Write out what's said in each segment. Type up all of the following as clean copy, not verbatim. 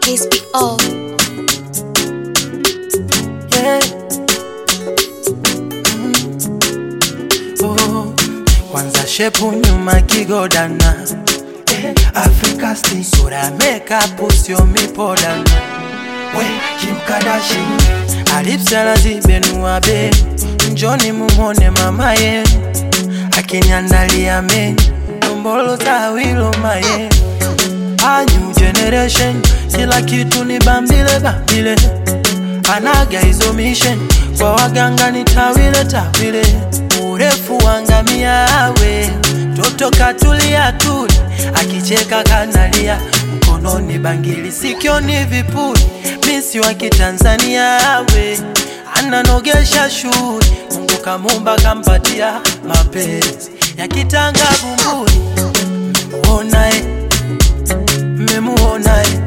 KSPO. Yeah. Oh, kwanza shepu nyuma kigodana. Africa still sura makeup usio mipodana. We Kim Kardashian alipsala zibenua be. Njoni mumone mama ye akiniandalia menu Mbolo za wilo maye. A new generation kila kitu ni bambile bambile. Anaga hizo mission kwa waganga ni tawile. Urefu wangamia we toto katulia tuli. Akicheka kanalia mkononi bangili sikioni vipuli. Misi wa kitanzania we ananogesha shuri. Mungu kamumba kampatia mapenzi ya kitanga bumburi. Memuonae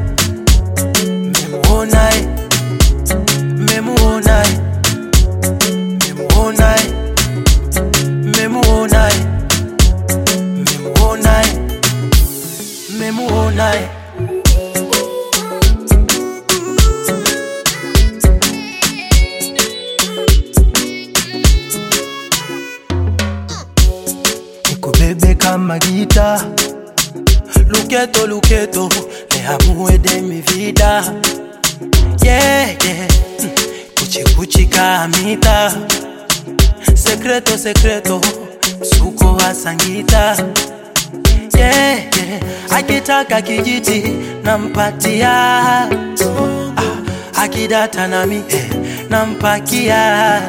Nikubebe kama gita. Luketo, le amue de mi vida. Yeah. Kuchi kamita. Secreto, suko wa sangita. Yeah. Akitaka kijiti nampatia. Akidata nami nampakia.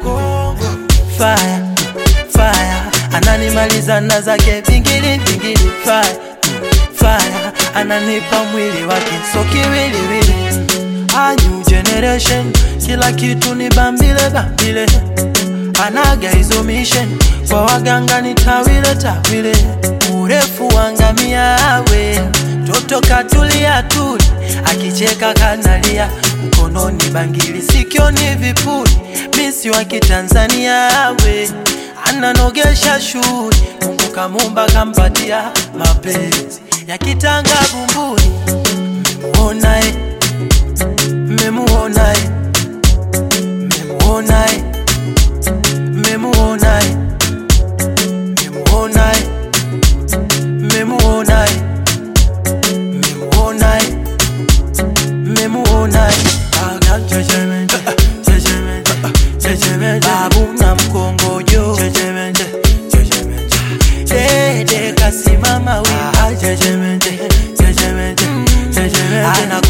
Fire, ananimaliza na zake vingili. Fire, ananipa mwili wake so kiwiliwili. A new generation kila kitu ni bambile. Anaga hizo mission kwa waganga ni tawile. Urefu wangamia we toto katulia tuli. Akicheka kanalia mkononi bangili sikioni vipuli. Misi wa kitanzania we ananogesha shuri. Mungu kamumba kampatia mapenzi ya kitanga bumburi. Memuonae babu na mkongojo. Dede kasimama wima. Ana